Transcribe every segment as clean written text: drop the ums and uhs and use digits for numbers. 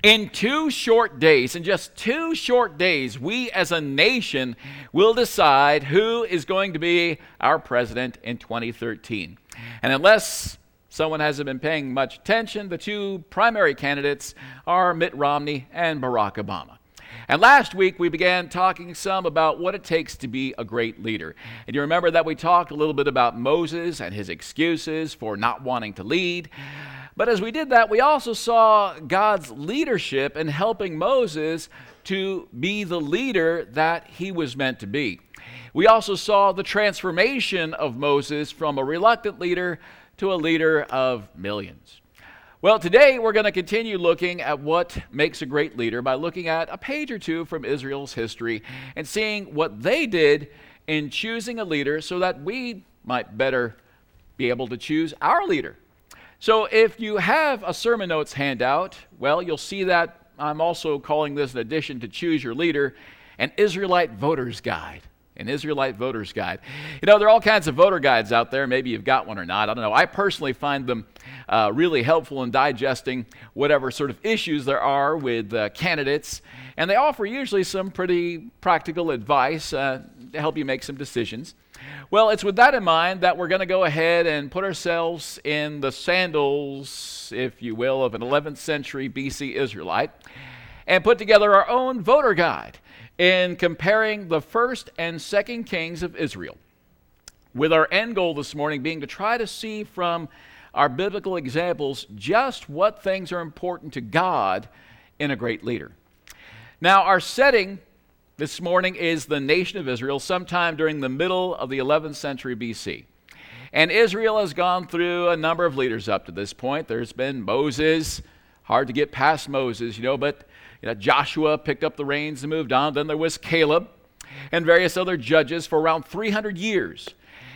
In 2 short days, in just 2 short days, we as a nation will decide who is going to be our president in 2013. And unless someone hasn't been paying much attention, the 2 primary candidates are Mitt Romney and Barack Obama. And last week, we began talking some about what it takes to be a great leader. And you remember that we talked a little bit about Moses and his excuses for not wanting to lead. But as we did that, we also saw God's leadership in helping Moses to be the leader that he was meant to be. We also saw the transformation of Moses from a reluctant leader to a leader of millions. Well, today we're going to continue looking at what makes a great leader by looking at a page or 2 from Israel's history and seeing what they did in choosing a leader so that we might better be able to choose our leader. So if you have a sermon notes handout, well, you'll see that I'm also calling this, in addition to Choose Your Leader, an Israelite Voter's Guide. An Israelite Voter's Guide. You know, there are all kinds of voter guides out there. Maybe you've got one or not. I don't know. I personally find them really helpful in digesting whatever sort of issues there are with candidates. And they offer usually some pretty practical advice to help you make some decisions. Well, it's with that in mind that we're going to go ahead and put ourselves in the sandals, if you will, of an 11th century BC Israelite and put together our own voter guide in comparing the first and second kings of Israel, with our end goal this morning being to try to see from our biblical examples just what things are important to God in a great leader. Now, our setting this morning is the nation of Israel sometime during the middle of the 11th century BC. And Israel has gone through a number of leaders up to this point. There's been Moses, hard to get past Moses, but Joshua picked up the reins and moved on. Then there was Caleb and various other judges for around 300 years.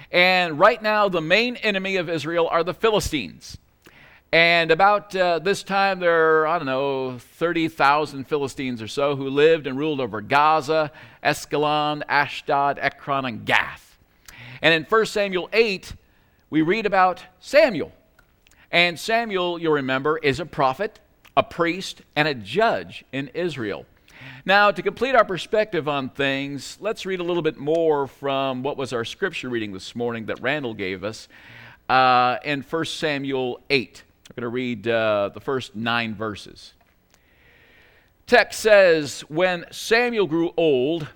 And right now, the main enemy of Israel are the Philistines. And about this time, there are, 30,000 Philistines or so who lived and ruled over Gaza, Askelon, Ashdod, Ekron, and Gath. And in 1 Samuel 8, we read about Samuel. And Samuel, you'll remember, is a prophet, a priest, and a judge in Israel. Now, to complete our perspective on things, let's read a little bit more from what was our scripture reading this morning that Randall gave us in 1 Samuel 8. We're going to read the first 9 verses. Text says, "When Samuel grew old,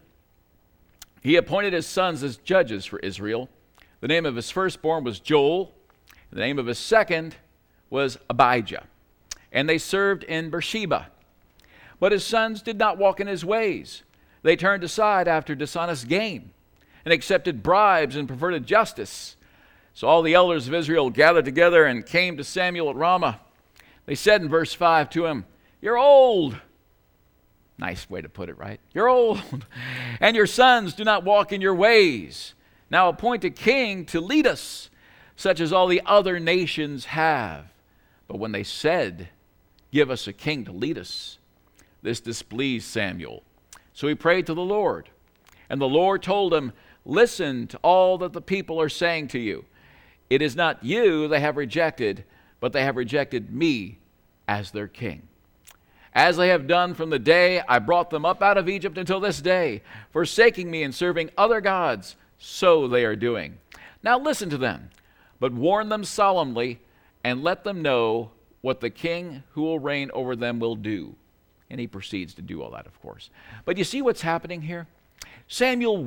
he appointed his sons as judges for Israel. The name of his firstborn was Joel. The name of his second was Abijah. And they served in Beersheba. But his sons did not walk in his ways. They turned aside after dishonest gain and accepted bribes and perverted justice. So all the elders of Israel gathered together and came to Samuel at Ramah. They said in verse 5 to him, 'You're old.'" Nice way to put it, right? "You're old, and your sons do not walk in your ways. Now appoint a king to lead us, such as all the other nations have." But when they said, "Give us a king to lead us," this displeased Samuel. So he prayed to the Lord. And the Lord told him, "Listen to all that the people are saying to you. It is not you they have rejected, but they have rejected me as their king. As they have done from the day I brought them up out of Egypt until this day, forsaking me and serving other gods, so they are doing. Now listen to them, but warn them solemnly and let them know what the king who will reign over them will do." And he proceeds to do all that, of course. But you see what's happening here? Samuel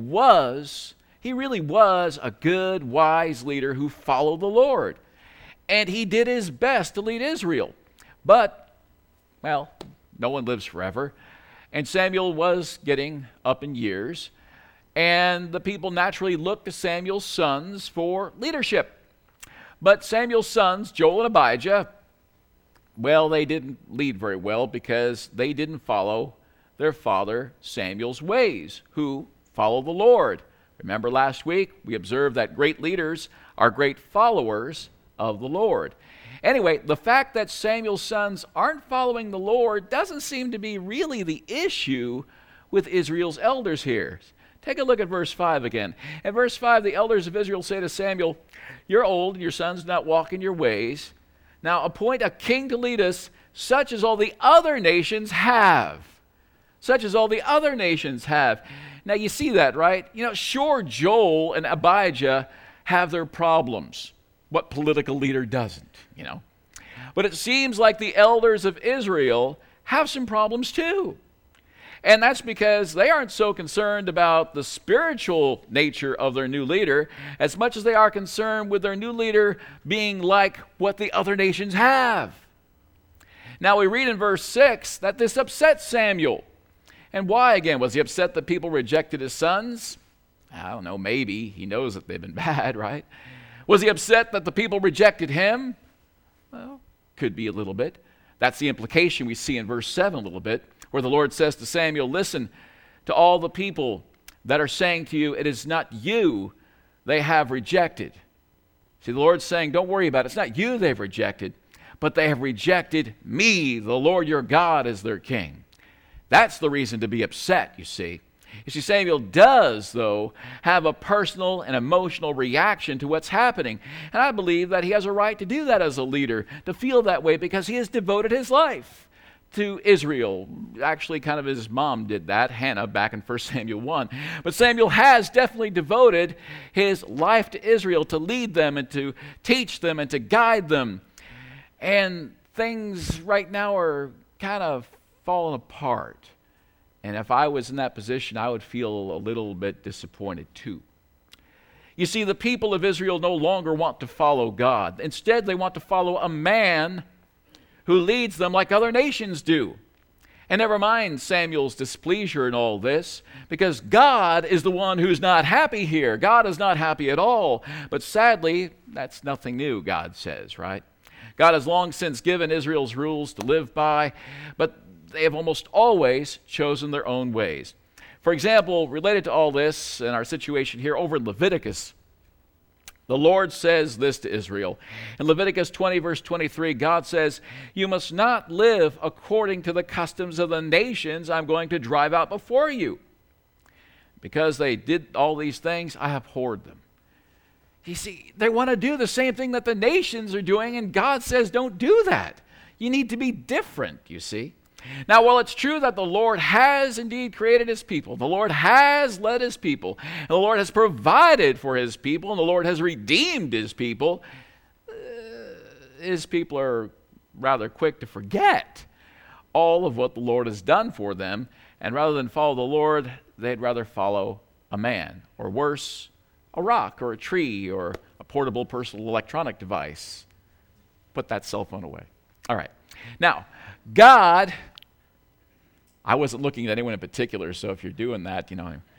he really was a good, wise leader who followed the Lord. And he did his best to lead Israel. But, well, no one lives forever. And Samuel was getting up in years. And the people naturally looked to Samuel's sons for leadership. But Samuel's sons, Joel and Abijah, well, they didn't lead very well because they didn't follow their father Samuel's ways, who followed the Lord. Remember last week, we observed that great leaders are great followers of the Lord. Anyway, the fact that Samuel's sons aren't following the Lord doesn't seem to be really the issue with Israel's elders here. Take a look at verse 5 again. In verse 5, the elders of Israel say to Samuel, "You're old, and your sons do not walk in your ways. Now appoint a king to lead us, such as all the other nations have. Such as all the other nations have. Now you see that, right? Sure, Joel and Abijah have their problems. What political leader doesn't, But it seems like the elders of Israel have some problems too. And that's because they aren't so concerned about the spiritual nature of their new leader as much as they are concerned with their new leader being like what the other nations have. Now we read in verse 6 that this upset Samuel. And why again? Was he upset that people rejected his sons? I don't know, maybe. He knows that they've been bad, right? Was he upset that the people rejected him? Well, could be a little bit. That's the implication we see in verse 7 a little bit, where the Lord says to Samuel, listen to all the people that are saying to you, it is not you they have rejected. See, the Lord's saying, don't worry about it. It's not you they've rejected, but they have rejected me, the Lord your God, as their king. That's the reason to be upset, you see. You see, Samuel does, though, have a personal and emotional reaction to what's happening. And I believe that he has a right to do that as a leader, to feel that way, because he has devoted his life to Israel. Actually, kind of his mom did that, Hannah, back in 1 Samuel 1. But Samuel has definitely devoted his life to Israel, to lead them and to teach them and to guide them. And things right now are kind of falling apart. And if I was in that position, I would feel a little bit disappointed too. You see, the people of Israel no longer want to follow God. Instead, they want to follow a man who leads them like other nations do. And never mind Samuel's displeasure in all this, because God is the one who's not happy here. God is not happy at all. But sadly, that's nothing new, God says, right? God has long since given Israel's rules to live by, but they have almost always chosen their own ways. For example, related to all this and our situation here over in Leviticus, the Lord says this to Israel. In Leviticus 20, verse 23, God says, you must not live according to the customs of the nations I'm going to drive out before you. Because they did all these things, I abhorred them. You see, they want to do the same thing that the nations are doing, and God says, don't do that. You need to be different, you see. Now, while it's true that the Lord has indeed created his people, the Lord has led his people, and the Lord has provided for his people, and the Lord has redeemed his people are rather quick to forget all of what the Lord has done for them, and rather than follow the Lord, they'd rather follow a man, or worse, a rock, or a tree, or a portable personal electronic device. Put that cell phone away. All right. Now, God, I wasn't looking at anyone in particular, so if you're doing that,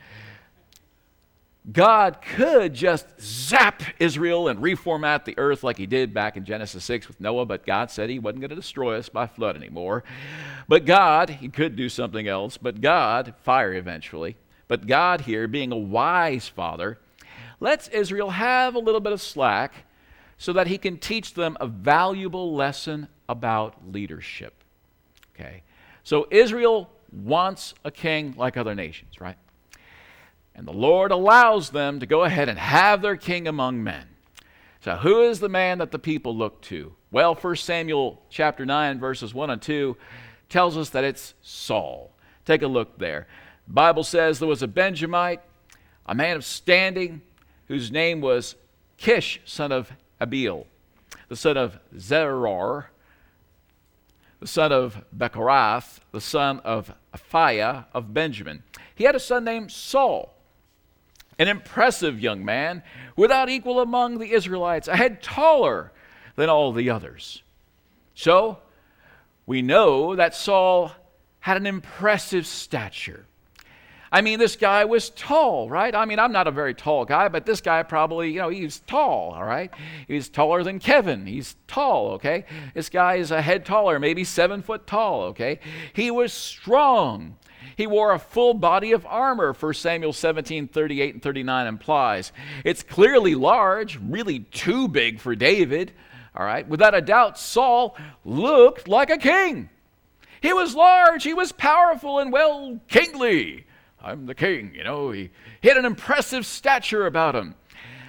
God could just zap Israel and reformat the earth like he did back in Genesis 6 with Noah, but God said he wasn't going to destroy us by flood anymore. But God, he could do something else, but God, fire eventually, but God here, being a wise father, lets Israel have a little bit of slack so that he can teach them a valuable lesson about leadership. Okay, so Israel wants a king like other nations, right? And the Lord allows them to go ahead and have their king among men. So who is the man that the people look to? Well, 1 Samuel chapter 9, verses 1 and 2 tells us that it's Saul. Take a look there. The Bible says there was a Benjamite, a man of standing, whose name was Kish, son of Abiel, the son of Zeror, the son of Becharath, the son of Aphiah of Benjamin. He had a son named Saul, an impressive young man, without equal among the Israelites, a head taller than all the others. So, we know that Saul had an impressive stature. I mean, this guy was tall, right? I mean, I'm not a very tall guy, but this guy probably, he's tall, all right? He's taller than Kevin. He's tall, okay? This guy is a head taller, maybe 7 foot tall, okay? He was strong. He wore a full body of armor, 1 Samuel 17, 38 and 39 implies. It's clearly large, really too big for David, all right? Without a doubt, Saul looked like a king. He was large, he was powerful, and well, kingly. I'm the king, he had an impressive stature about him.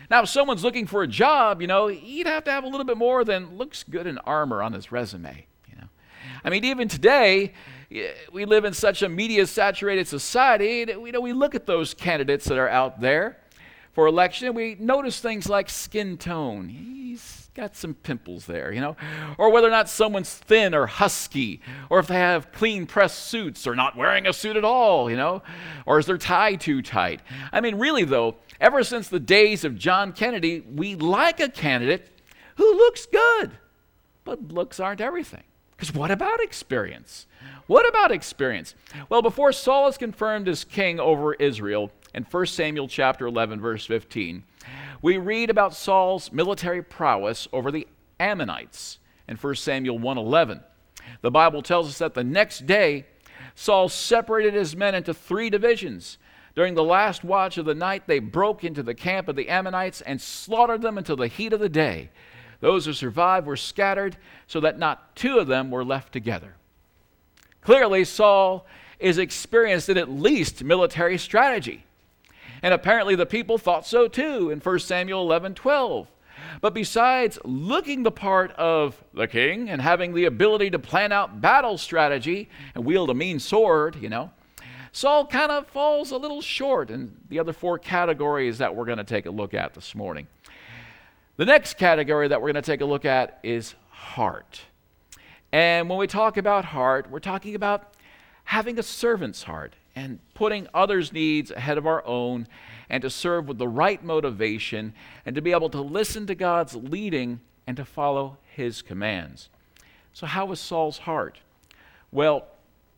Now, if someone's looking for a job, he'd have to have a little bit more than looks good in armor on his resume. I mean, even today, we live in such a media-saturated society that we look at those candidates that are out there for election, and we notice things like skin tone. He's got some pimples there, or whether or not someone's thin or husky, or if they have clean-pressed suits or not wearing a suit at all, or is their tie too tight? I mean, really, though, ever since the days of John Kennedy, we like a candidate who looks good, but looks aren't everything. Because what about experience? What about experience? Well, before Saul is confirmed as king over Israel, in 1 Samuel chapter 11, verse 15, we read about Saul's military prowess over the Ammonites in 1 Samuel 1:11. The Bible tells us that the next day, Saul separated his men into 3 divisions. During the last watch of the night, they broke into the camp of the Ammonites and slaughtered them until the heat of the day. Those who survived were scattered so that not 2 of them were left together. Clearly, Saul is experienced in at least military strategy. And apparently the people thought so too in 1 Samuel 11:12. But besides looking the part of the king and having the ability to plan out battle strategy and wield a mean sword, Saul kind of falls a little short in the other 4 categories that we're going to take a look at this morning. The next category that we're going to take a look at is heart. And when we talk about heart, we're talking about having a servant's heart and putting others' needs ahead of our own and to serve with the right motivation and to be able to listen to God's leading and to follow his commands. So how was Saul's heart? Well,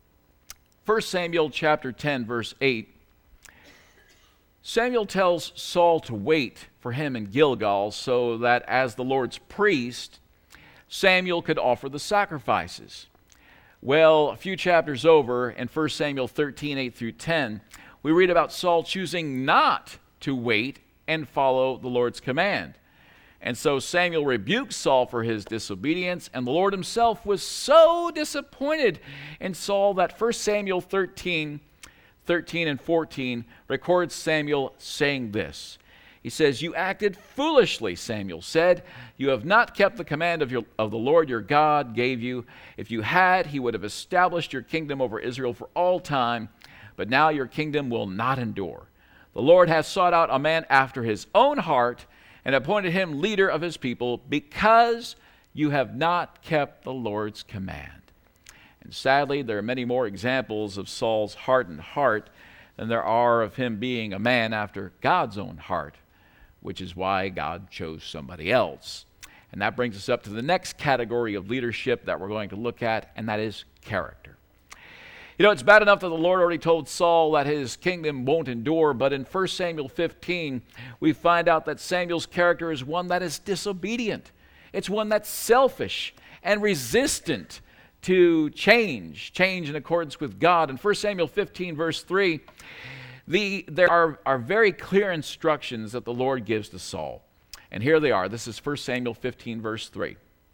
1 Samuel chapter 10, verse 8, Samuel tells Saul to wait for him in Gilgal so that as the Lord's priest, Samuel could offer the sacrifices. Well, a few chapters over in 1 Samuel 13, 8 through 10, we read about Saul choosing not to wait and follow the Lord's command. And so Samuel rebuked Saul for his disobedience, and the Lord himself was so disappointed in Saul that 1 Samuel 13 and 14 records Samuel saying this. He says, "You acted foolishly," Samuel said. "You have not kept the command of the Lord your God gave you. If you had, he would have established your kingdom over Israel for all time. But now your kingdom will not endure. The Lord has sought out a man after his own heart and appointed him leader of his people because you have not kept the Lord's command." And sadly, there are many more examples of Saul's hardened heart than there are of him being a man after God's own heart, which is why God chose somebody else. And that brings us up to the next category of leadership that we're going to look at, and that is character. It's bad enough that the Lord already told Saul that his kingdom won't endure, but in 1 Samuel 15, we find out that Samuel's character is one that is disobedient. It's one that's selfish and resistant to change in accordance with God. In 1 Samuel 15, verse 3, there are very clear instructions that the Lord gives to Saul. And here they are. This is 1 Samuel 15, verse 3. It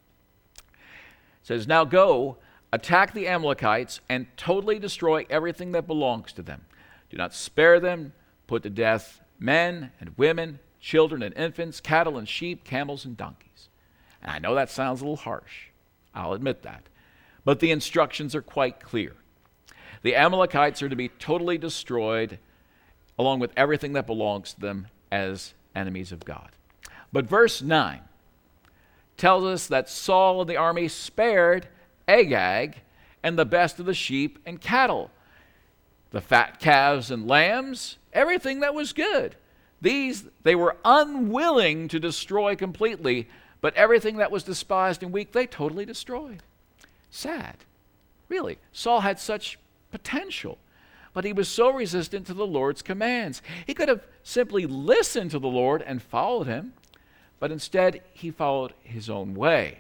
says, "Now go, attack the Amalekites and totally destroy everything that belongs to them. Do not spare them. Put to death men and women, children and infants, cattle and sheep, camels and donkeys." And I know that sounds a little harsh. I'll admit that. But the instructions are quite clear. The Amalekites are to be totally destroyed along with everything that belongs to them as enemies of God. But verse 9 tells us that Saul and the army spared Agag and the best of the sheep and cattle, the fat calves and lambs, everything that was good. These they were unwilling to destroy completely, but everything that was despised and weak, they totally destroyed. Sad. Really, Saul had such potential, but he was so resistant to the Lord's commands. He could have simply listened to the Lord and followed him, but instead he followed his own way.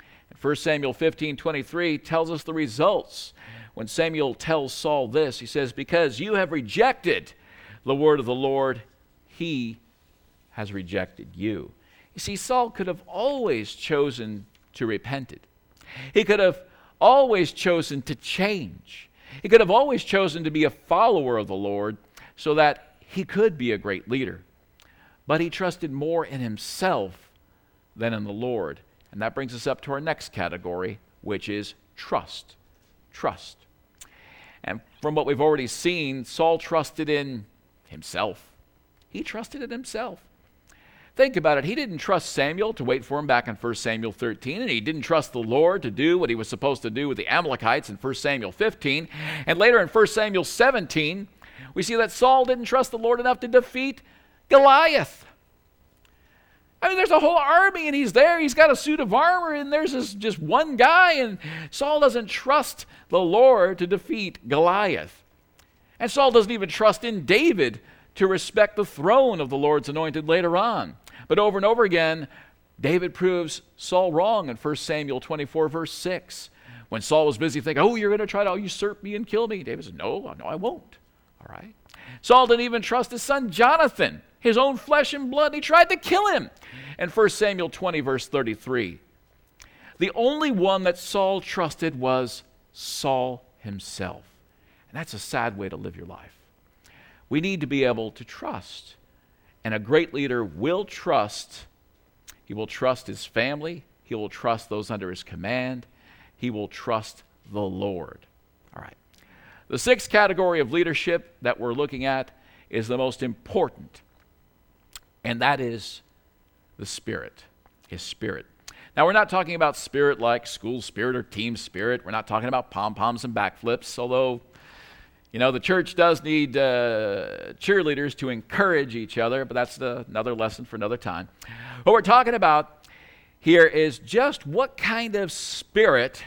1 Samuel 15:23 tells us the results. When Samuel tells Saul this, he says, "Because you have rejected the word of the Lord, he has rejected you." You see, Saul could have always chosen to repent it. He could have always chosen to change. He could have always chosen to be a follower of the Lord so that he could be a great leader. but he trusted more in himself than in the Lord. And that brings us up to our next category, which is trust. Trust. And from what we've already seen, Saul trusted in himself. He trusted in himself. Think about it. He didn't trust Samuel to wait for him back in 1 Samuel 13, and he didn't trust the Lord to do what he was supposed to do with the Amalekites in 1 Samuel 15. And later in 1 Samuel 17, we see that Saul didn't trust the Lord enough to defeat Goliath. I mean, there's a whole army, and he's there. He's got a suit of armor, and there's just one guy, and Saul doesn't trust the Lord to defeat Goliath. And Saul doesn't even trust in David to respect the throne of the Lord's anointed later on. But over and over again, David proves Saul wrong in 1 Samuel 24, verse 6. When Saul was busy thinking, oh, you're going to try to usurp me and kill me. David said, no, I won't. All right. Saul didn't even trust his son Jonathan, his own flesh and blood. He tried to kill him. In 1 Samuel 20, verse 33, the only one that Saul trusted was Saul himself. And that's a sad way to live your life. We need to be able to trust. And a great leader will trust. He will trust his family. He will trust those under his command. He will trust the Lord. All right. The sixth category of leadership that we're looking at is the most important, and that is the Spirit, his Spirit. Now, we're not talking about spirit like school spirit or team spirit. We're not talking about pom-poms and backflips, although, the church does need cheerleaders to encourage each other, but that's another lesson for another time. What we're talking about here is just what kind of spirit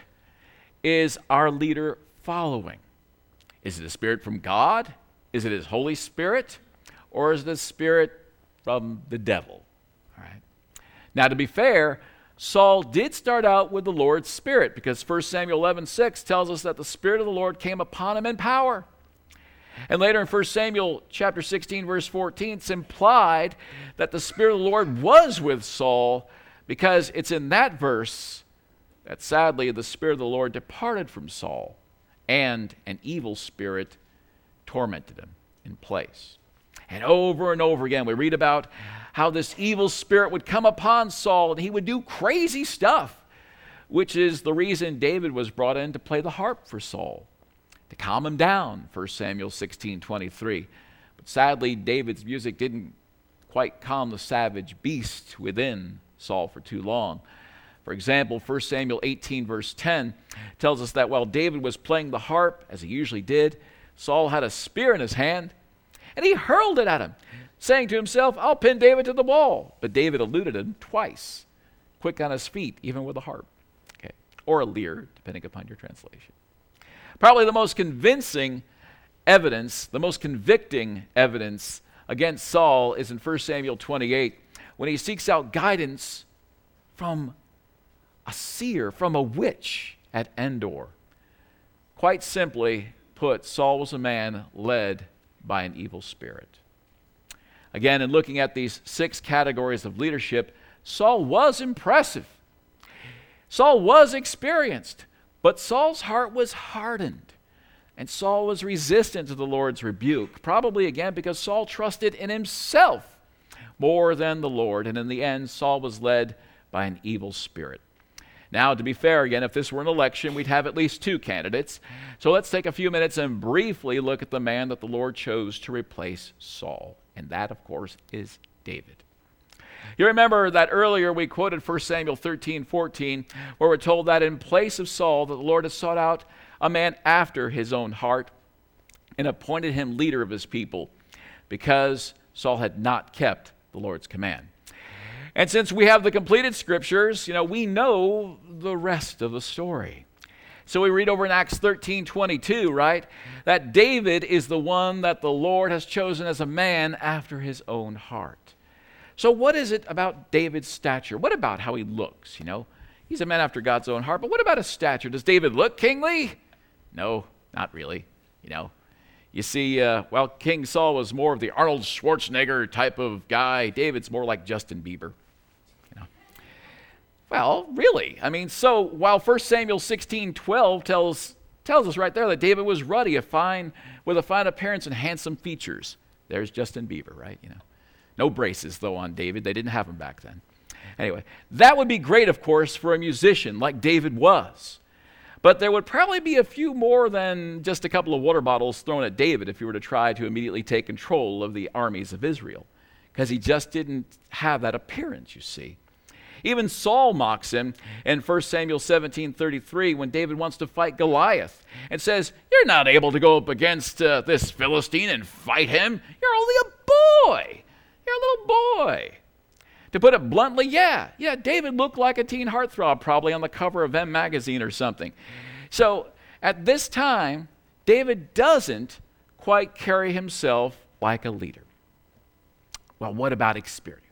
is our leader following. Is it a spirit from God? Is it his Holy Spirit? Or is it a spirit from the devil? All right. Now, to be fair, Saul did start out with the Lord's Spirit, because 1 Samuel 11:6 tells us that the Spirit of the Lord came upon him in power. And later in 1 Samuel chapter 16, verse 14, it's implied that the Spirit of the Lord was with Saul, because it's in that verse that sadly the Spirit of the Lord departed from Saul, and an evil spirit tormented him in place. And over again, we read about how this evil spirit would come upon Saul, and he would do crazy stuff, which is the reason David was brought in to play the harp for Saul, to calm him down, 1 Samuel 16:23. But sadly, David's music didn't quite calm the savage beast within Saul for too long. For example, 1 Samuel 18, verse 10 tells us that while David was playing the harp, as he usually did, Saul had a spear in his hand, and he hurled it at him, saying to himself, I'll pin David to the wall. But David eluded him twice, quick on his feet, even with a harp. Okay. Or a lyre, depending upon your translation. Probably the most convincing evidence, the most convicting evidence against Saul is in 1 Samuel 28, when he seeks out guidance from a seer, from a witch at Endor. Quite simply put, Saul was a man led by an evil spirit. Again, in looking at these 6 categories of leadership, Saul was impressive. Saul was experienced, but Saul's heart was hardened, and Saul was resistant to the Lord's rebuke, probably again because Saul trusted in himself more than the Lord, and in the end, Saul was led by an evil spirit. Now, to be fair, again, if this were an election, we'd have at least 2 candidates. So let's take a few minutes and briefly look at the man that the Lord chose to replace Saul. And that, of course, is David. You remember that earlier we quoted 1 Samuel 13:14, where we're told that in place of Saul, that the Lord had sought out a man after his own heart and appointed him leader of his people, because Saul had not kept the Lord's command. And since we have the completed scriptures, we know the rest of the story. So we read over in Acts 13:22, right, that David is the one that the Lord has chosen as a man after his own heart. So what is it about David's stature? What about how he looks? He's a man after God's own heart, but what about his stature? Does David look kingly? No, not really. You see, King Saul was more of the Arnold Schwarzenegger type of guy. David's more like Justin Bieber. Well, really. So while 1 Samuel 16:12 tells us right there that David was ruddy, with a fine appearance and handsome features. There's Justin Bieber, right? No braces, though, on David. They didn't have them back then. Anyway, that would be great, of course, for a musician like David was. But there would probably be a few more than just a couple of water bottles thrown at David if he were to try to immediately take control of the armies of Israel, because he just didn't have that appearance, you see. Even Saul mocks him in 1 Samuel 17:33 when David wants to fight Goliath and says, "You're not able to go up against this Philistine and fight him. You're only a boy. You're a little boy." To put it bluntly, yeah, David looked like a teen heartthrob probably on the cover of M magazine or something. So at this time, David doesn't quite carry himself like a leader. Well, what about experience?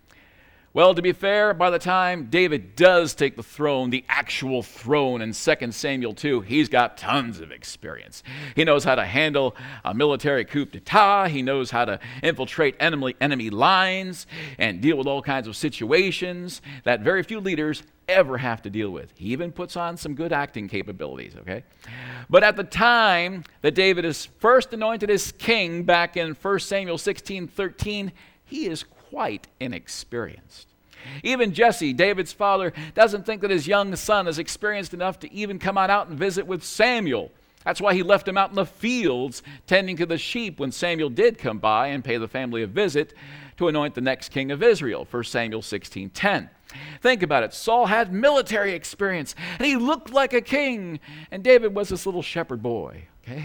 Well, to be fair, by the time David does take the throne, the actual throne in 2 Samuel 2, he's got tons of experience. He knows how to handle a military coup d'etat. He knows how to infiltrate enemy lines and deal with all kinds of situations that very few leaders ever have to deal with. He even puts on some good acting capabilities, okay? But at the time that David is first anointed as king back in 1 Samuel 16:13, he is quite inexperienced. Even Jesse, David's father, doesn't think that his young son is experienced enough to even come on out and visit with Samuel. That's why he left him out in the fields tending to the sheep when Samuel did come by and pay the family a visit to anoint the next king of Israel, 1 Samuel 16:10. Think about it. Saul had military experience, and he looked like a king, and David was this little shepherd boy, okay?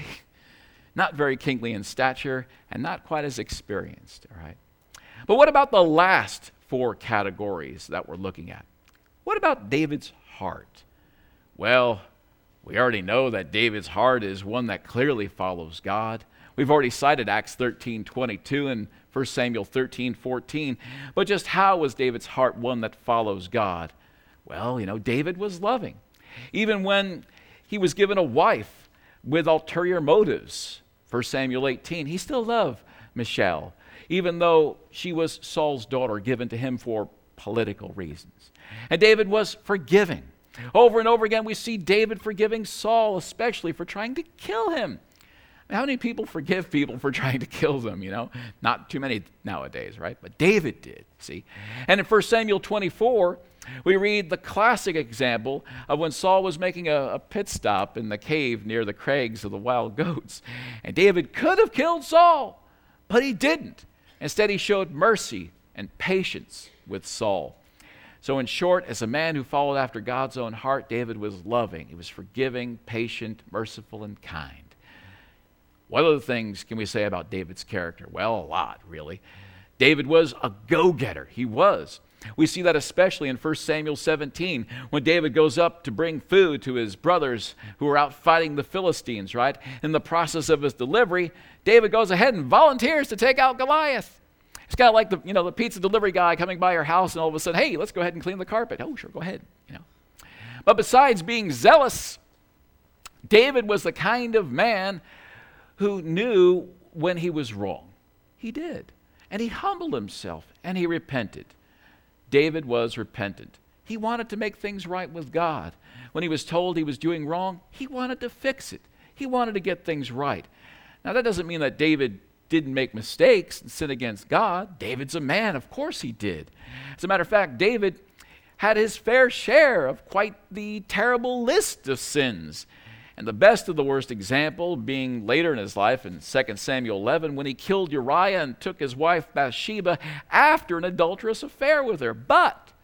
Not very kingly in stature and not quite as experienced, all right? But what about the last four categories that we're looking at? What about David's heart? Well, we already know that David's heart is one that clearly follows God. We've already cited Acts 13:22 and 1 Samuel 13:14. But just how was David's heart one that follows God? Well, David was loving. Even when he was given a wife with ulterior motives, 1 Samuel 18, he still loved Michal, even though she was Saul's daughter given to him for political reasons. And David was forgiving. Over and over again, we see David forgiving Saul, especially for trying to kill him. How many people forgive people for trying to kill them, Not too many nowadays, right? But David did, see? And in 1 Samuel 24, we read the classic example of when Saul was making a pit stop in the cave near the crags of the wild goats. And David could have killed Saul, but he didn't. Instead, he showed mercy and patience with Saul. So in short, as a man who followed after God's own heart, David was loving. He was forgiving, patient, merciful, and kind. What other things can we say about David's character? Well, a lot, really. David was a go-getter. He was. We see that especially in 1 Samuel 17, when David goes up to bring food to his brothers who are out fighting the Philistines, right? In the process of his delivery, David goes ahead and volunteers to take out Goliath. It's kind of like the pizza delivery guy coming by your house and all of a sudden, hey, let's go ahead and clean the carpet. Oh, sure, go ahead. But besides being zealous, David was the kind of man who knew when he was wrong. He did. And he humbled himself and he repented. David was repentant. He wanted to make things right with God. When he was told he was doing wrong, he wanted to fix it. He wanted to get things right. Now, that doesn't mean that David didn't make mistakes and sin against God. David's a man. Of course he did. As a matter of fact, David had his fair share of quite the terrible list of sins. And the best of the worst example being later in his life in 2 Samuel 11 when he killed Uriah and took his wife Bathsheba after an adulterous affair with her. But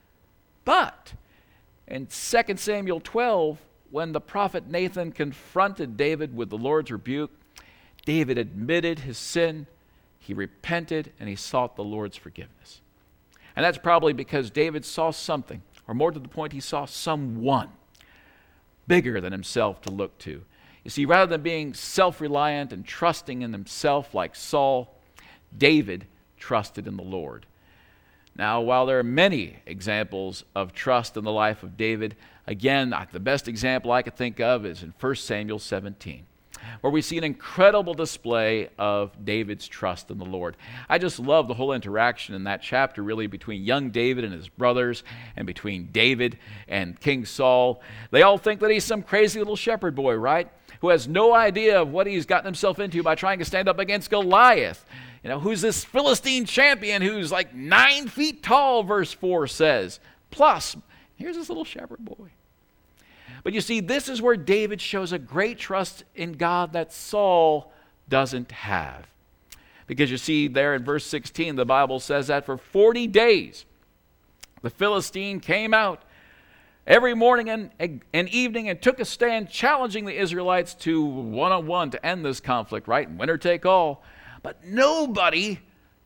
in 2 Samuel 12, when the prophet Nathan confronted David with the Lord's rebuke, David admitted his sin, he repented, and he sought the Lord's forgiveness. And that's probably because David saw something, or more to the point, he saw someone bigger than himself to look to. You see, rather than being self-reliant and trusting in himself like Saul, David trusted in the Lord. Now, while there are many examples of trust in the life of David, again, the best example I could think of is in 1 Samuel 17. where we see an incredible display of David's trust in the Lord. I just love the whole interaction in that chapter, really, between young David and his brothers, and between David and King Saul. They all think that he's some crazy little shepherd boy, right? Who has no idea of what he's gotten himself into by trying to stand up against Goliath. Who's this Philistine champion who's like 9 feet tall, verse 4 says. Plus, here's this little shepherd boy. But you see, this is where David shows a great trust in God that Saul doesn't have. Because you see there in verse 16, the Bible says that for 40 days, the Philistine came out every morning and evening and took a stand challenging the Israelites to one-on-one to end this conflict, right? And winner take all. But nobody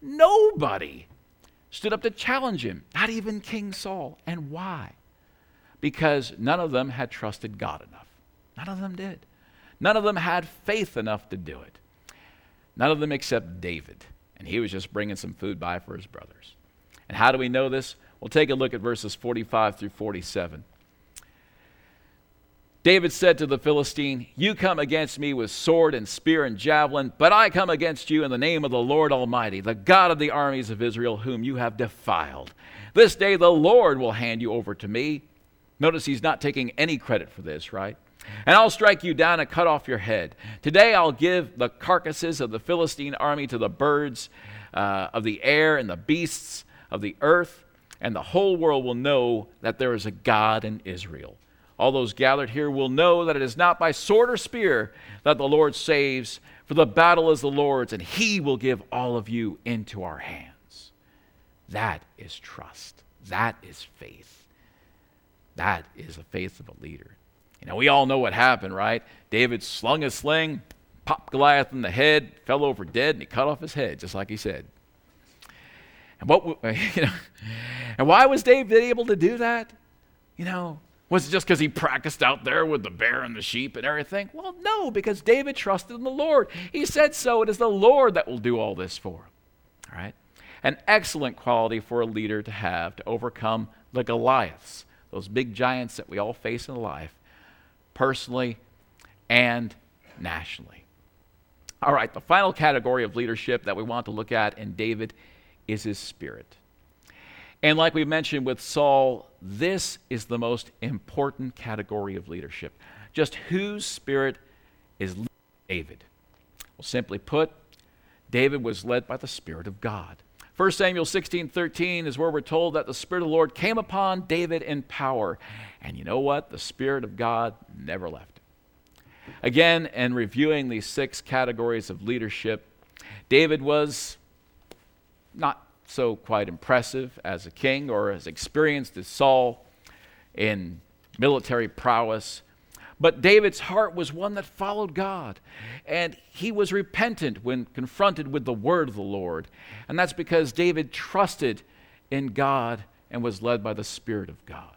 stood up to challenge him, not even King Saul. And why? Because none of them had trusted God enough. None of them did. None of them had faith enough to do it. None of them except David. And he was just bringing some food by for his brothers. And how do we know this? We'll take a look at verses 45 through 47. David said to the Philistine, "You come against me with sword and spear and javelin, but I come against you in the name of the Lord Almighty, the God of the armies of Israel, whom you have defiled. This day the Lord will hand you over to me." Notice he's not taking any credit for this, right? "And I'll strike you down and cut off your head. Today I'll give the carcasses of the Philistine army to the birds of the air and the beasts of the earth, and the whole world will know that there is a God in Israel. All those gathered here will know that it is not by sword or spear that the Lord saves, for the battle is the Lord's, and he will give all of you into our hands." That is trust. That is faith. That is the faith of a leader. We all know what happened, right? David slung his sling, popped Goliath in the head, fell over dead, and he cut off his head, just like he said. And and why was David able to do that? Was it just because he practiced out there with the bear and the sheep and everything? Well, no, because David trusted in the Lord. He said so. It is the Lord that will do all this for him. All right? An excellent quality for a leader to have to overcome the Goliaths, those big giants that we all face in life, personally and nationally. All right, the final category of leadership that we want to look at in David is his spirit. And like we mentioned with Saul, this is the most important category of leadership. Just whose spirit is leading David? Well, simply put, David was led by the Spirit of God. 1 Samuel 16:13 is where we're told that the Spirit of the Lord came upon David in power. And you know what? The Spirit of God never left him. Again, in reviewing these 6 categories of leadership, David was not so quite impressive as a king or as experienced as Saul in military prowess. But David's heart was one that followed God, and he was repentant when confronted with the word of the Lord. And that's because David trusted in God and was led by the Spirit of God.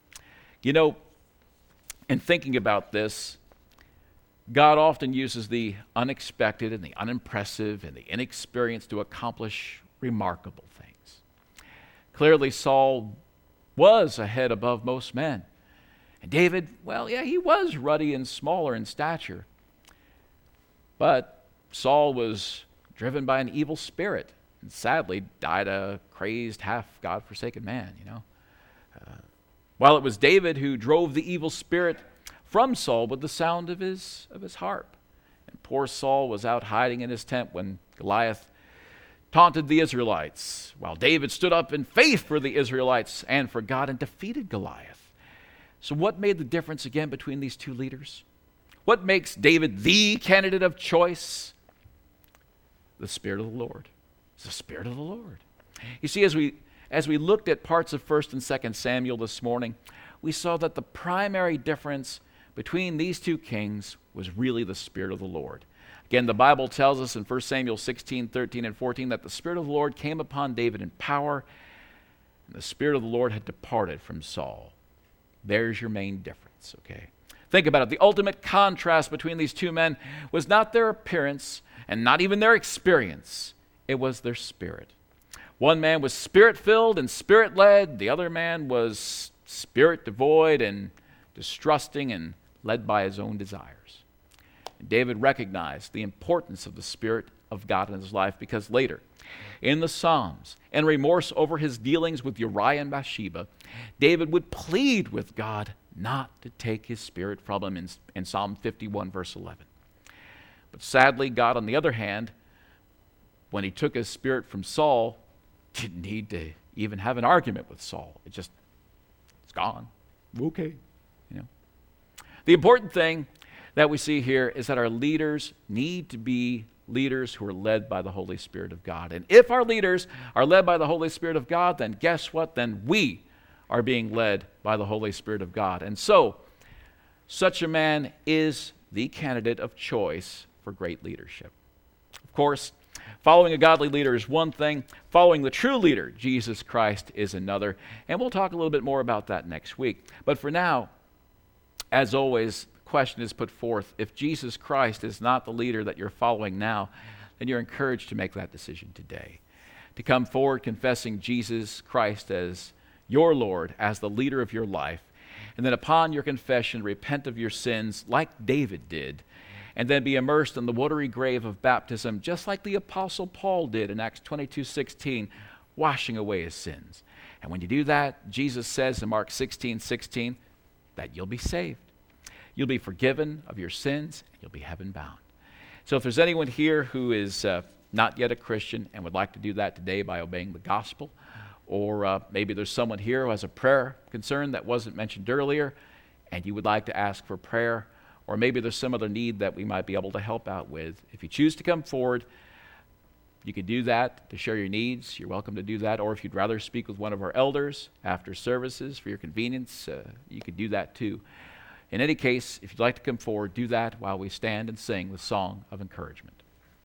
In thinking about this, God often uses the unexpected and the unimpressive and the inexperienced to accomplish remarkable things. Clearly, Saul was a head above most men. And David, he was ruddy and smaller in stature. But Saul was driven by an evil spirit and sadly died a crazed, half God-forsaken man, While it was David who drove the evil spirit from Saul with the sound of his harp. And poor Saul was out hiding in his tent when Goliath taunted the Israelites, while David stood up in faith for the Israelites and for God and defeated Goliath. So what made the difference again between these two leaders? What makes David the candidate of choice? The Spirit of the Lord. It's the Spirit of the Lord. You see, as we looked at parts of 1 and 2 Samuel this morning, we saw that the primary difference between these two kings was really the Spirit of the Lord. Again, the Bible tells us in 1 Samuel 16:13 and 14 that the Spirit of the Lord came upon David in power, and the Spirit of the Lord had departed from Saul. There's your main difference, okay? Think about it. The ultimate contrast between these two men was not their appearance and not even their experience. It was their spirit. One man was spirit-filled and spirit-led. The other man was spirit-devoid and distrusting and led by his own desires. David recognized the importance of the Spirit of God in his life because later, in the Psalms, in remorse over his dealings with Uriah and Bathsheba, David would plead with God not to take his Spirit from him in Psalm 51, verse 11. But sadly, God, on the other hand, when he took his Spirit from Saul, didn't need to even have an argument with Saul. It's gone. Okay. The important thing that we see here is that our leaders need to be leaders who are led by the Holy Spirit of God. And if our leaders are led by the Holy Spirit of God, then guess what? Then we are being led by the Holy Spirit of God. And so, such a man is the candidate of choice for great leadership. Of course, following a godly leader is one thing. Following the true leader, Jesus Christ, is another. And we'll talk a little bit more about that next week. But for now, as always, the question is put forth, if Jesus Christ is not the leader that you're following now, then you're encouraged to make that decision today. To come forward confessing Jesus Christ as your Lord, as the leader of your life, and then upon your confession, repent of your sins like David did, and then be immersed in the watery grave of baptism, just like the Apostle Paul did in Acts 22:16, washing away his sins. And when you do that, Jesus says in Mark 16:16 that you'll be saved. You'll be forgiven of your sins, and you'll be heaven-bound. So if there's anyone here who is not yet a Christian and would like to do that today by obeying the gospel, or maybe there's someone here who has a prayer concern that wasn't mentioned earlier, and you would like to ask for prayer, or maybe there's some other need that we might be able to help out with. If you choose to come forward, you can do that to share your needs. You're welcome to do that. Or if you'd rather speak with one of our elders after services for your convenience, you can do that too. In any case, if you'd like to come forward, do that while we stand and sing the song of encouragement.